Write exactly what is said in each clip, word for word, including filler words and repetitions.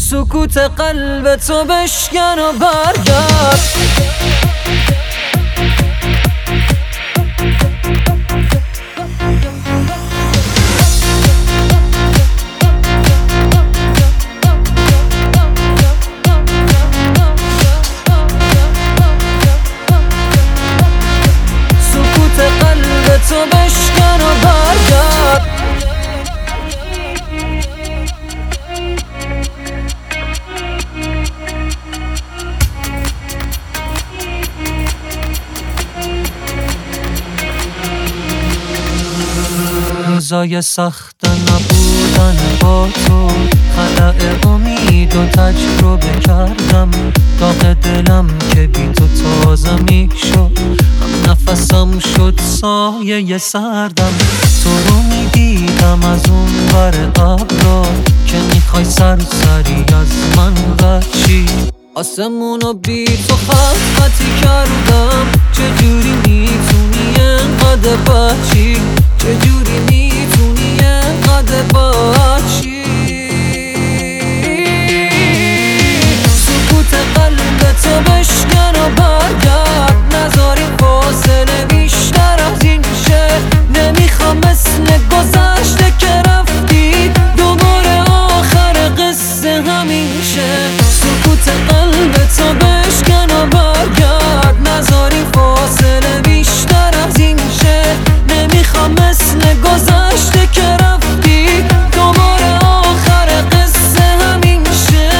سکوت قلب تو بشکن و برگرد. سکوت قلب تو بشکن و برگرد. روزای سخت نبودن با تو، خلأ امید و تجربه کردم. داغ دلم که بی تو تازه می شد، هم نفسم شد سایه سردم. تو رو می دیدم از اون ور ابرا، که میخوای سرسری از من بچی. آسمونو بی تو خط خطی کردم. چجوری میتونی انقدر بچی؟ چجوری میتونی انقدر بچی؟ سکوت قلب تو بشکن و برگرد. نذاری فاصله بیشتر از این شه. نمیخوام مثل گذشته که رفتی دوباره آخر قصه همین شه. سکوت قلب تو بشکن و برگرد. نذاری فاصله بیشتر از این شه. نمیخوام مثل گذشته که رفتی دوباره آخر قصه همین شه.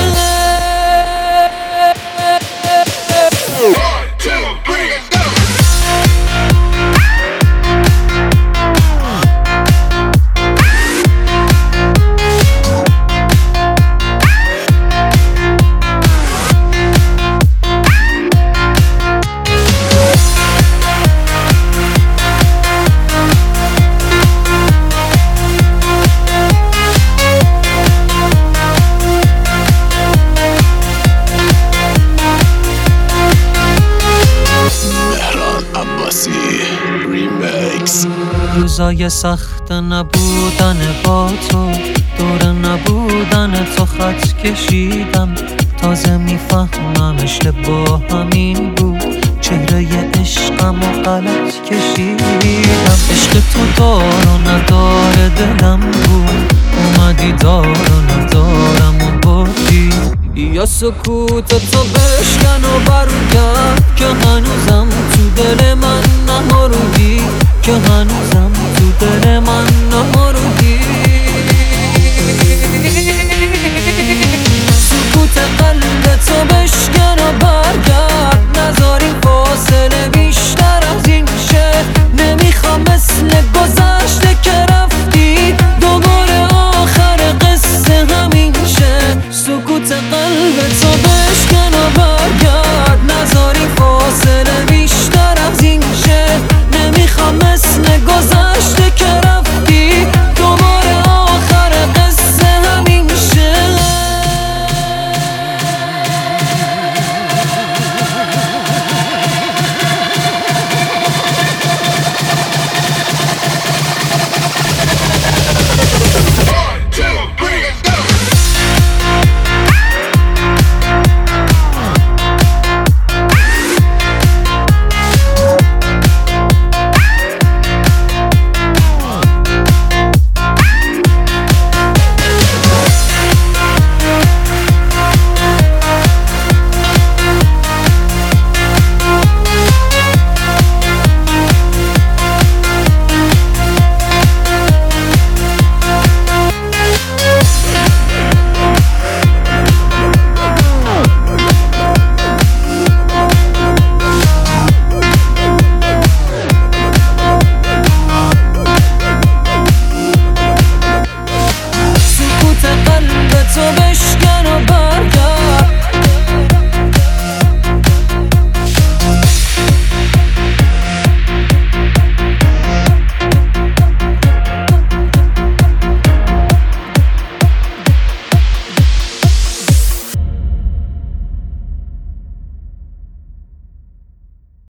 روزای سخت نبودن با تو، دور نبودن تو خط کشیدم. تازه میفهمم اشتباه همین بود، چهره عشقم و غلط کشیدم. عشق تو دار و نداره دلم بود، اومدی دار و ندارم و بردی. یا سکوت تو بشکن و برگرد، که هنوزم تو دل من نمردی. که هنوزم تو دل من نمردی. سکوت قلب تو بشکن و برگرد. نذاری فاصله